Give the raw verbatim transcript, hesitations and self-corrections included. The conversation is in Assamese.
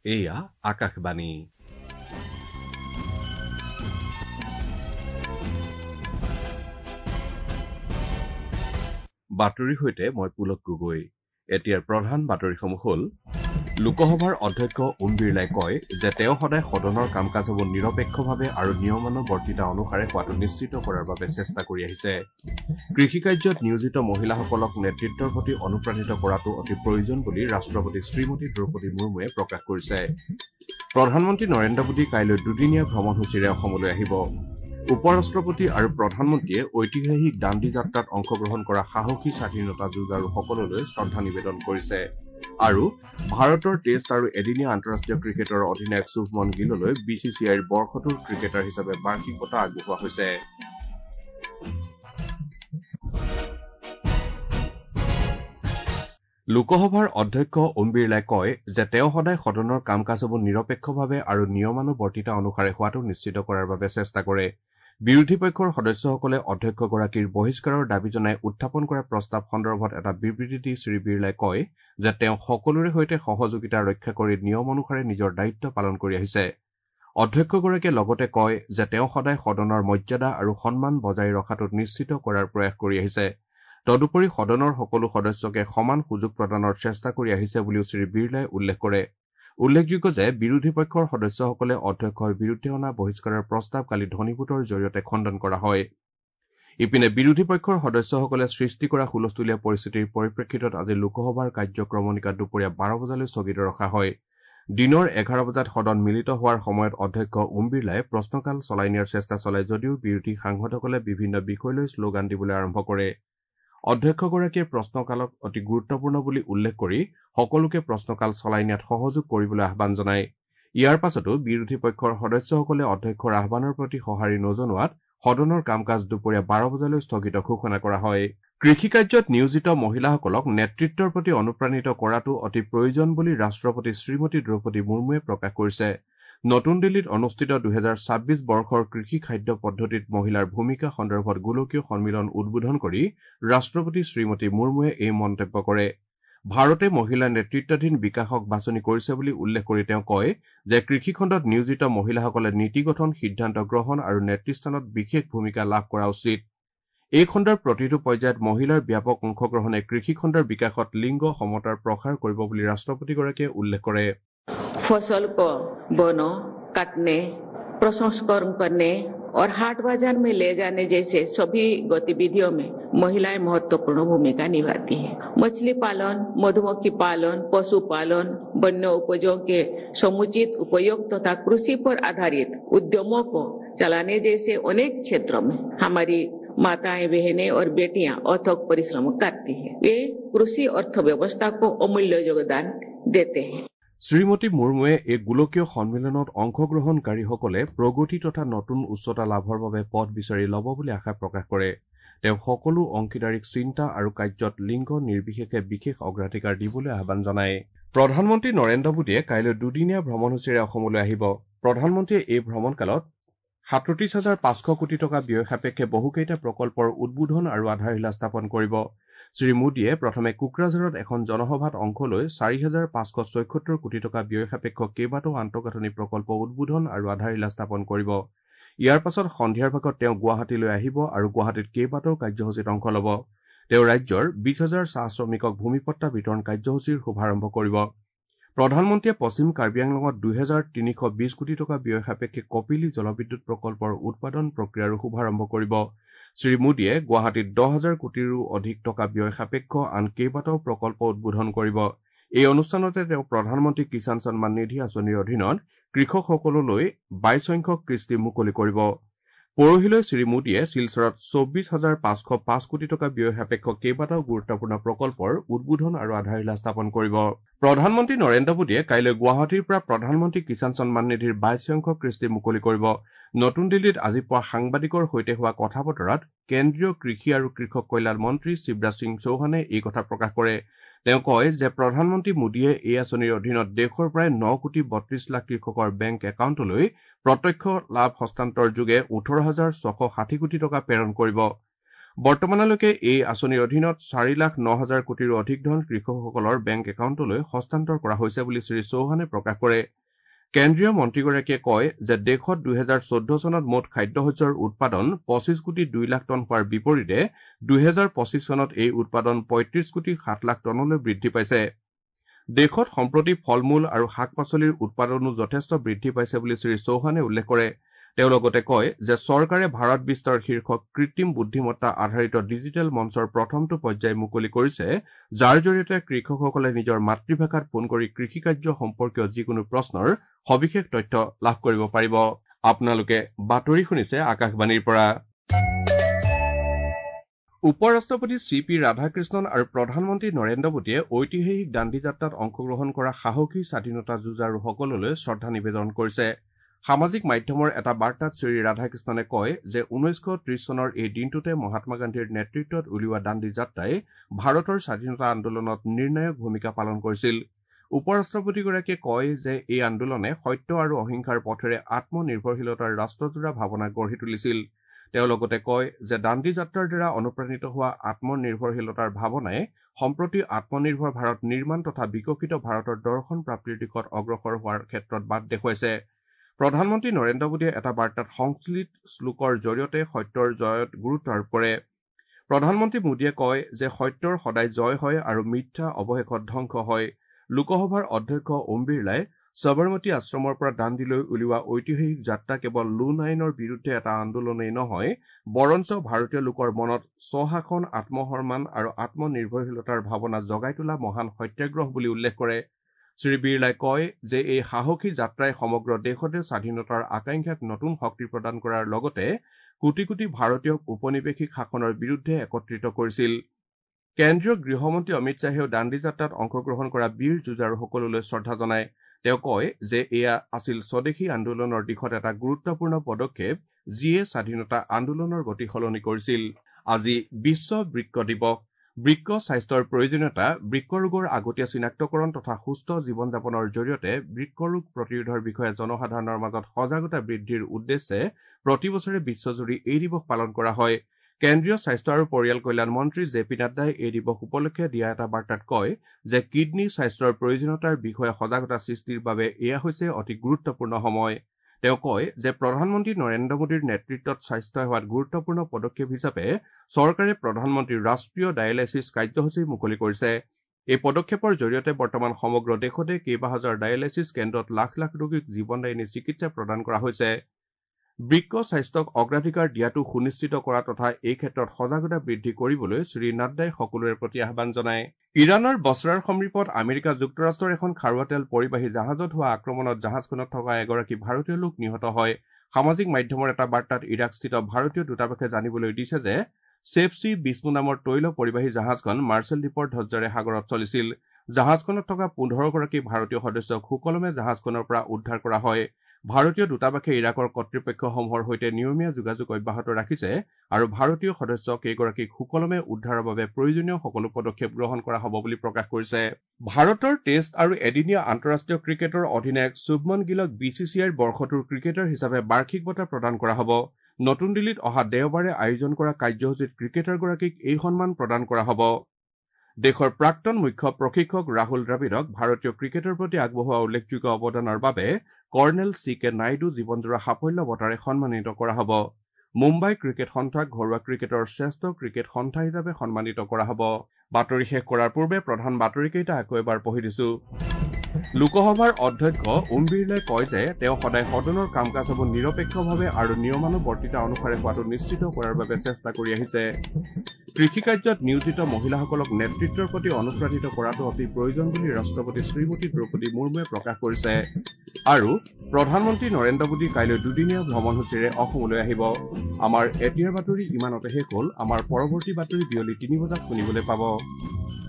এয়া আকাশবাণী। বাতৰিৰ সৈতে মই পুলক গগৈ। এতিয়াৰ প্ৰধান বাতৰিসমূহ হ'ল, লোকসভাৰ অধ্যক্ষ ওম বিৰলাই কয় যে তেওঁ সদায় সদনৰ কাম কাজসমূহ নিৰপেক্ষভাৱে আৰু নিয়মানুৱৰ্তিতা অনুসাৰে হোৱাটো নিশ্চিত কৰাৰ বাবে চেষ্টা কৰি আহিছে। কৃষিকাৰ্যত নিয়োজিত মহিলাসকলক নেতৃত্বৰ প্ৰতি অনুপ্ৰাণিত কৰাটো অতি প্ৰয়োজন বুলি ৰাষ্ট্ৰপতি শ্ৰীমতী দ্ৰৌপদী মুৰ্মুৱে প্ৰকাশ কৰিছে। প্ৰধানমন্ত্ৰী নৰেন্দ্ৰ মোদী কাইলৈ দুদিনীয়া ভ্ৰমণসূচীৰে অসমলৈ আহিব। উপ ৰাষ্ট্ৰপতি আৰু প্ৰধানমন্ত্ৰীয়ে ঐতিহাসিক দাণ্ডী যাত্ৰাত অংশগ্ৰহণ কৰা সাহসী স্বাধীনতা যুঁজাৰুসকললৈ শ্ৰদ্ধা নিবেদন কৰিছে। আৰু ভাৰতৰ টেষ্ট আৰু এদিনীয়া আন্তঃৰাষ্ট্ৰীয় ক্ৰিকেটৰ অধিনায়ক শুভমন গিললৈ বি চি চি আইৰ বৰ্ষটোৰ ক্ৰিকেটাৰ হিচাপে বাৰ্ষিক বঁটা আগবঢ়োৱা হৈছে। লোকসভাৰ অধ্যক্ষ ওম বিৰলাই কয় যে তেওঁ সদায় সদনৰ কাম কাজসমূহ নিৰপেক্ষভাৱে আৰু নিয়মানুৱৰ্তিতা অনুসাৰে হোৱাটো নিশ্চিত কৰাৰ বাবে চেষ্টা কৰে। বিৰোধী পক্ষৰ সদস্যসকলে অধ্যক্ষগৰাকীৰ বহিষ্কাৰৰ দাবী জনাই উত্থাপন কৰা প্ৰস্তাৱ সন্দৰ্ভত এটা বিবৃতি দি শ্ৰী বিৰলাই কয় যে তেওঁ সকলোৰে সৈতে সহযোগিতা ৰক্ষা কৰি নিয়ম অনুসাৰে নিজৰ দায়িত্ব পালন কৰি আহিছে। অধ্যক্ষগৰাকীয়ে লগতে কয় যে তেওঁ সদায় সদনৰ মৰ্যাদা আৰু সন্মান বজাই ৰখাটো নিশ্চিত কৰাৰ প্ৰয়াস কৰি আহিছে। তদুপৰি সদনৰ সকলো সদস্যকে সমান সুযোগ প্ৰদানৰ চেষ্টা কৰি আহিছে বুলিও শ্ৰী বিৰলাই উল্লেখ কৰে। উল্লেখযোগ্য যে বিৰোধী পক্ষৰ সদস্যসকলে অধ্যক্ষৰ বিৰুদ্ধে অনা বহিষ্কাৰৰ প্ৰস্তাৱ কালি ধ্বনিভোটৰ জৰিয়তে খণ্ডন কৰা হয়। ইপিনে বিৰোধী পক্ষৰ সদস্যসকলে সৃষ্টি কৰা হুলস্থুলীয়া পৰিস্থিতিৰ পৰিপ্ৰেক্ষিতত আজি লোকসভাৰ কাৰ্যক্ৰমণিকা দুপৰীয়া বাৰ বজালৈ স্থগিত ৰখা হয়। দিনৰ এঘাৰ বজাত সদন মিলিত হোৱাৰ সময়ত অধ্যক্ষ ওম বিৰলাই প্ৰশ্নকাল চলাই নিয়াৰ চেষ্টা চলায় যদিও বিৰোধী সাংসদসকলে বিভিন্ন বিষয় লৈ শ্লোগান দিবলৈ আৰম্ভ কৰে। অধ্যক্ষগৰাকীয়ে প্ৰশ্নকালক অতি গুৰুত্বপূৰ্ণ বুলি উল্লেখ কৰি সকলোকে প্ৰশ্নকাল চলাই নিয়াত সহযোগ কৰিবলৈ আহ্বান জনায়। ইয়াৰ পাছতো বিৰোধী পক্ষৰ সদস্যসকলে অধ্যক্ষৰ আহ্বানৰ প্ৰতি সঁহাৰি নজনোৱাত সদনৰ কাম কাজ দুপৰীয়া বাৰ বজালৈ স্থগিত ঘোষণা কৰা হয়। কৃষিকাৰ্যত নিয়োজিত মহিলাসকলক নেতৃত্বৰ প্ৰতি অনুপ্ৰাণিত কৰাটো অতি প্ৰয়োজন বুলি ৰাষ্ট্ৰপতি শ্ৰীমতী দ্ৰৌপদী মুৰ্মুৱে প্ৰকাশ কৰিছে। নতুন দিল্লীত অনুষ্ঠিত দুহেজাৰ ছাব্বিছ বৰ্ষৰ কৃষি খাদ্য পদ্ধতিত মহিলাৰ ভূমিকা সন্দৰ্ভত গোলকীয় সন্মিলন উদ্বোধন কৰি ৰাষ্ট্ৰপতি শ্ৰীমতী মুৰ্মুৱে এই মন্তব্য কৰে। ভাৰতে মহিলা নেতৃত্বাধীন বিকাশক বাছনি কৰিছে বুলি উল্লেখ কৰি তেওঁ কয় যে কৃষিখণ্ডত নিয়োজিত মহিলাসকলে নীতি গঠন, সিদ্ধান্ত গ্ৰহণ আৰু নেতৃস্থানত বিশেষ ভূমিকা লাভ কৰা উচিত। এই খণ্ডৰ প্ৰতিটো পৰ্যায়ত মহিলাৰ ব্যাপক অংশগ্ৰহণে কৃষিখণ্ডৰ বিকাশত লিংগ সমতাৰ প্ৰসাৰ কৰিব বুলি ৰাষ্ট্ৰপতিগৰাকীয়ে উল্লেখ কৰে। फसल को बोनो, काटने, प्रसंस्करण करने और हाट बाजार में ले जाने जैसे सभी गतिविधियों में महिलाएं महत्वपूर्ण भूमिका निभाती हैं। मछली पालन, मधुमक्खी पालन, पशुपालन, वन्य उपजों के समुचित उपयोग तथा कृषि पर आधारित उद्यमों को चलाने जैसे अनेक क्षेत्रों में हमारी माताएं, बहनें और बेटियां अथक परिश्रम करती हैं। वे कृषि अर्थव्यवस्था को अमूल्य योगदान देते हैं। শ্ৰীমতী মুৰ্মুৱে এই গোলকীয় সন্মিলনত অংশগ্ৰহণকাৰীসকলে প্ৰগতি তথা নতুন উচ্চতা লাভৰ বাবে পথ বিচাৰি ল'ব বুলি আশা প্ৰকাশ কৰে। তেওঁ সকলো অংশীদাৰীক চিন্তা আৰু কাৰ্যত লিংগ নিৰ্বিশেষে বিশেষ অগ্ৰাধিকাৰ দিবলৈ আহ্বান জনায়। প্ৰধানমন্ত্ৰী নৰেন্দ্ৰ মোদীয়ে কাইলৈ দুদিনীয়া ভ্ৰমণসূচীৰে অসমলৈ আহিব। প্ৰধানমন্ত্ৰীয়ে এই ভ্ৰমণকালত সাতত্ৰিশ হাজাৰ পাঁচশ কোটি টকা ব্যয় সাপেক্ষে বহুকেইটা প্ৰকল্পৰ উদ্বোধন আৰু আধাৰশিলা স্থাপন কৰিব। শ্ৰীমোদীয়ে প্ৰথমে কোকৰাঝাৰত এখন জনসভাত অংশ লৈ চাৰি হাজাৰ পাঁচশ ছয়সত্তৰ কোটি টকা ব্যয় সাপেক্ষ কেইবাটাও আন্তঃগাঁথনি প্ৰকল্প উদ্বোধন আৰু আধাৰশিলা স্থাপন কৰিব। ইয়াৰ পাছত সন্ধিয়াৰ ভাগত তেওঁ গুৱাহাটীলৈ আহিব আৰু গুৱাহাটীত কেইবাটাও কাৰ্যসূচীত অংশ ল'ব। তেওঁ ৰাজ্যৰ বিশ হাজাৰ চাহ শ্ৰমিকক ভূমিপট্টা বিতৰণ কাৰ্যসূচীৰ শুভাৰম্ভ কৰিব। প্ৰধানমন্ত্ৰীয়ে পশ্চিম কাৰ্বি আংলঙত দুহেজাৰ তিনিশ বিশ কোটি টকা ব্যয় সাপেক্ষে কপিলী জলবিদ্যুৎ প্ৰকল্পৰ উৎপাদন প্ৰক্ৰিয়াৰো শুভাৰম্ভ কৰিব। শ্ৰীমোদীয়ে গুৱাহাটীত দহ হাজাৰ কোটিৰো অধিক টকা ব্যয় সাপেক্ষ আন কেইবাটাও প্ৰকল্প উদ্বোধন কৰিব। এই অনুষ্ঠানতে তেওঁ প্ৰধানমন্ত্ৰী কিষাণ সন্মান নিধি আঁচনিৰ অধীনত কৃষকসকললৈ বাইছ সংখ্যক কিস্তি মুকলি কৰিব। পৰহিলৈ শ্ৰীমোদীয়ে শিলচৰত চৌব্বিছ হাজাৰ পাঁচশ পাঁচ কোটি টকা ব্যয় সাপেক্ষ কেইবাটাও গুৰুত্বপূৰ্ণ প্ৰকল্পৰ উদ্বোধন আৰু আধাৰশিলা স্থাপন কৰিব। প্ৰধানমন্ত্ৰী নৰেন্দ্ৰ মোদীয়ে কাইলৈ গুৱাহাটীৰ পৰা প্ৰধানমন্ত্ৰী কিষাণ সন্মান নিধিৰ বাইছ সংখ্যক কিস্তি মুকলি কৰিব। নতুন দিল্লীত আজি পুৱা সাংবাদিকৰ সৈতে হোৱা কথা বতৰাত কেন্দ্ৰীয় কৃষি আৰু কৃষক কল্যাণ মন্ত্ৰী শিৱৰাজ সিং চৌহানে এই কথা প্ৰকাশ কৰে। তেওঁ কয় যে প্ৰধানমন্ত্ৰী মোদীয়ে এই আঁচনিৰ অধীনত দেশৰ প্ৰায় ন কোটি বত্ৰিশ লাখ কৃষকৰ বেংক একাউণ্টলৈ প্ৰত্যক্ষ লাভ হস্তান্তৰ যোগে ওঠৰ হাজাৰ ছশ ষাঠি কোটি টকা প্ৰেৰণ কৰিব। বৰ্তমানলৈকে এই আঁচনিৰ অধীনত চাৰি লাখ ন হাজাৰ কোটিৰো অধিক ধন কৃষকসকলৰ বেংক একাউণ্টলৈ হস্তান্তৰ কৰা হৈছে বুলি শ্ৰী চৌহানে প্ৰকাশ কৰে। কেন্দ্ৰীয় মন্ত্ৰীগৰাকীয়ে কয় যে দেশত দুহেজাৰ চৈধ্য চনত মুঠ খাদ্যশস্যৰ উৎপাদন পঁচিছ কোটি দুই লাখ টন হোৱাৰ বিপৰীতে দুহেজাৰ পঁচিছ চনত এই উৎপাদন পঁয়ত্ৰিশ কোটি সাত লাখ টনলৈ বৃদ্ধি পাইছে। দেশত সম্প্ৰতি ফল মূল আৰু শাক পাচলিৰ উৎপাদনো যথেষ্ট বৃদ্ধি পাইছে বুলি শ্ৰী চৌহানে উল্লেখ কৰে। তেওঁ লগতে কয় যে চৰকাৰে ভাৰত বিস্তাৰ শীৰ্ষক কৃত্ৰিম বুদ্ধিমত্তা আধাৰিত ডিজিটেল মঞ্চৰ প্ৰথমটো পৰ্যায় মুকলি কৰিছে, যাৰ জৰিয়তে কৃষকসকলে নিজৰ মাতৃভাষাত ফোন কৰি কৃষিকাৰ্য সম্পৰ্কীয় যিকোনো প্ৰশ্নৰ সবিশেষ তথ্য লাভ কৰিব পাৰিব। আপোনালোকে বাতৰি শুনিছে আকাশবাণীৰ পৰা। উপ ৰাষ্ট্ৰপতি চি পি ৰাধাকৃষ্ণন আৰু প্ৰধানমন্ত্ৰী নৰেন্দ্ৰ মোদীয়ে ঐতিহাসিক দাণ্ডী যাত্ৰাত অংশগ্ৰহণ কৰা সাহসী স্বাধীনতা যুঁজাৰুসকললৈ শ্ৰদ্ধা নিবেদন কৰিছে। সামাজিক মাধ্যমৰ এটা বাৰ্তাত শ্ৰী ৰাধাকৃষ্ণনে কয় যে ঊনৈছশ ত্ৰিশ চনৰ এই দিনটোতে মহাত্মা গান্ধীৰ নেতৃত্বত উলিওৱা দাণ্ডী যাত্ৰাই ভাৰতৰ স্বাধীনতা আন্দোলনত নিৰ্ণায়ক ভূমিকা পালন কৰিছিল। উপ ৰাষ্ট্ৰপতিগৰাকীয়ে কয় যে এই আন্দোলনে সত্য আৰু অহিংসাৰ পথেৰে আত্মনিৰ্ভৰশীলতাৰ ৰাষ্ট্ৰজোৰা ভাৱনা গঢ়ি তুলিছিল। তেওঁ লগতে কয় যে দাণ্ডী যাত্ৰাৰ দ্বাৰা অনুপ্ৰাণিত হোৱা আত্মনিৰ্ভৰশীলতাৰ ভাৱনাই সম্প্ৰতি আত্মনিৰ্ভৰ ভাৰত নিৰ্মাণ তথা বিকশিত ভাৰতৰ দৰ্শন প্ৰাপ্তিৰ দিশত অগ্ৰসৰ হোৱাৰ ক্ষেত্ৰত বাট দেখুৱাইছে। প্ৰধানমন্ত্ৰী নৰেন্দ্ৰ মোদীয়ে এটা বাৰ্তাত সংশ্লিষ্ট শ্লোকৰ জৰিয়তে সত্যৰ জয়ত গুৰুত্ব আৰোপ কৰে। প্ৰধানমন্ত্ৰী মোদীয়ে কয় যে সত্যৰ সদায় জয় হয় আৰু মিথ্যা অৱশেষত ধ্বংস হয়। লোকসভাৰ অধ্যক্ষ ওম বিৰলাই সবৰমতী আশ্ৰমৰ পৰা দাণ্ডীলৈ উলিওৱা ঐতিহাসিক যাত্ৰা কেৱল লোন আইনৰ বিৰুদ্ধে এটা আন্দোলনেই নহয়, বৰঞ্চ ভাৰতীয় লোকৰ মনত স্বশাসন, আত্মসন্মান আৰু আত্মনিৰ্ভৰশীলতাৰ ভাৱনা জগাই তোলা মহান সত্যাগ্ৰহ বুলি উল্লেখ কৰে। শ্ৰী বিৰলাই কয় যে এই সাহসী যাত্ৰাই সমগ্ৰ দেশতে স্বাধীনতাৰ আকাংক্ষাক নতুন শক্তি প্ৰদান কৰাৰ লগতে কোটি কোটি ভাৰতীয়ক উপনিৱেশিক শাসনৰ বিৰুদ্ধে একত্ৰিত কৰিছিল। কেন্দ্ৰীয় গৃহমন্ত্ৰী অমিত শ্বাহেও দাণ্ডী যাত্ৰাত অংশগ্ৰহণ কৰা বীৰ যুঁজাৰুসকললৈ শ্ৰদ্ধা জনায়। তেওঁ কয় যে এয়া আছিল স্বদেশী আন্দোলনৰ দিশত এটা গুৰুত্বপূৰ্ণ পদক্ষেপ, যিয়ে স্বাধীনতা আন্দোলনৰ গতি সলনি কৰিছিল। আজি বিশ্ব বৃক্ক দিৱস। বৃক্ক স্বাস্থ্যৰ প্ৰয়োজনীয়তা, বৃক্ক ৰোগৰ আগতীয়া চিনাক্তকৰণ তথা সুস্থ জীৱন যাপনৰ জৰিয়তে বৃক্ক ৰোগ প্ৰতিৰোধৰ বিষয়ে জনসাধাৰণৰ মাজত সজাগতা বৃদ্ধিৰ উদ্দেশ্যে প্ৰতিবছৰে বিশ্বজুৰি এই দিৱস পালন কৰা হয়। কেন্দ্ৰীয় স্বাস্থ্য আৰু পৰিয়াল কল্যাণ মন্ত্ৰী জে পি নাড্ডাই এই দিৱস উপলক্ষে দিয়া এটা বাৰ্তাত কয় যে কিডনী স্বাস্থ্যৰ প্ৰয়োজনীয়তাৰ বিষয়ে সজাগতা সৃষ্টিৰ বাবে এয়া হৈছে অতি গুৰুত্বপূৰ্ণ সময়। তেওঁ কয় যে প্ৰধানমন্ত্ৰী নৰেন্দ্ৰ মোদীৰ নেতৃত্বত স্বাস্থ্য সেৱাত গুৰুত্বপূৰ্ণ পদক্ষেপ হিচাপে চৰকাৰে প্ৰধানমন্ত্ৰী ৰাষ্ট্ৰীয় ডায়েলাইচিছ কাৰ্যসূচী মুকলি কৰিছে। এই পদক্ষেপৰ জৰিয়তে বৰ্তমান সমগ্ৰ দেশতে কেইবা হাজাৰ ডায়েলাইচিছ কেন্দ্ৰত লাখ লাখ ৰোগীক জীৱনদায়িনী চিকিৎসা প্ৰদান কৰা হৈছে। বৃক্ক স্বাস্থ্যক অগ্ৰাধিকাৰ দিয়াটো সুনিশ্চিত কৰা তথা এই ক্ষেত্ৰত সজাগতা বৃদ্ধি কৰিবলৈ শ্ৰী নাড্ডাই সকলোৰে প্ৰতি আহ্বান জনায়। ইৰাণৰ বছৰাৰ সমীপত আমেৰিকা যুক্তৰাষ্ট্ৰৰ এখন খাৰুৱা তেল পৰিবাহী জাহাজত হোৱা আক্ৰমণত জাহাজখনত থকা এগৰাকী ভাৰতীয় লোক নিহত হয়। সামাজিক মাধ্যমৰ এটা বাৰ্তাত ইৰাকস্থিত ভাৰতীয় দূতাবাসে জানিবলৈ দিছে যে ছেফচি বিষ্ণু নামৰ তৈল পৰিবাহী জাহাজখন মাৰ্চেল দ্বীপৰ ধ্বজ্জাৰে সাগৰত চলিছিল। জাহাজখনত থকা পোন্ধৰ গৰাকী ভাৰতীয় সদস্যক সুকলমে জাহাজখনৰ পৰা উদ্ধাৰ কৰা হয়। ভাৰতীয় দূতাবাসে ইৰাকৰ কৰ্তৃপক্ষসমূহৰ সৈতে নিয়মীয়া যোগাযোগ অব্যাহত ৰাখিছে আৰু ভাৰতীয় সদস্য কেইগৰাকীক সুকলমে উদ্ধাৰৰ বাবে প্ৰয়োজনীয় সকলো পদক্ষেপ গ্ৰহণ কৰা হ'ব বুলি প্ৰকাশ কৰিছে। ভাৰতৰ টেষ্ট আৰু এদিনীয়া আন্তঃৰাষ্ট্ৰীয় ক্ৰিকেটৰ অধিনায়ক শুভমন গিলক বি চি চি আইৰ বৰ্ষটোৰ ক্ৰিকেটাৰ হিচাপে বাৰ্ষিক বঁটা প্ৰদান কৰা হ'ব। নতুন দিল্লীত অহা দেওবাৰে আয়োজন কৰা কাৰ্যসূচীত ক্ৰিকেটাৰগৰাকীক এই সন্মান প্ৰদান কৰা হ'ব। দেশৰ প্ৰাক্তন মুখ্য প্ৰশিক্ষক ৰাহুল দ্ৰাবিড়ক ভাৰতীয় ক্ৰিকেটৰ প্ৰতি আগবঢ়োৱা উল্লেখযোগ্য অৱদানৰ বাবে কৰ্ণেল চি কে নাইডু জীৱনজোৰা সাফল্য বঁটাৰে সন্মানিত কৰা হ'ব। মুম্বাই ক্ৰিকেট সন্থাক ঘৰুৱা ক্ৰিকেটৰ শ্ৰেষ্ঠ ক্ৰিকেট সন্থা হিচাপে সন্মানিত কৰা হ'ব। বাতৰি শেষ কৰাৰ পূৰ্বে প্ৰধান বাতৰিকেইটা আকৌ এবাৰ পঢ়ি দিছো। লোকসভাৰ অধ্যক্ষ ওম বিৰলাই কয় যে তেওঁ সদায় সদনৰ কাম কাজসমূহ নিৰপেক্ষভাৱে আৰু নিয়মানুবৰ্তিতা অনুসাৰে হোৱাটো নিশ্চিত কৰাৰ বাবে চেষ্টা কৰি আহিছে। কৃষিকাৰ্যত নিয়োজিত মহিলাসকলক নেতৃত্বৰ প্ৰতি অনুপ্ৰাণিত কৰাটো অতি প্ৰয়োজন বুলি ৰাষ্ট্ৰপতি শ্ৰীমতী দ্ৰৌপদী মুৰ্মুৱে প্ৰকাশ কৰিছে। আৰু প্ৰধানমন্ত্ৰী নৰেন্দ্ৰ মোদী কাইলৈ দুদিনীয়া ভ্ৰমণসূচীৰে অসমলৈ আহিব। আমাৰ এতিয়াৰ বাতৰি ইমানতে শেষ হ'ল। আমাৰ পৰৱৰ্তী বাতৰি বিয়লি তিনি বজাত শুনিবলৈ পাব।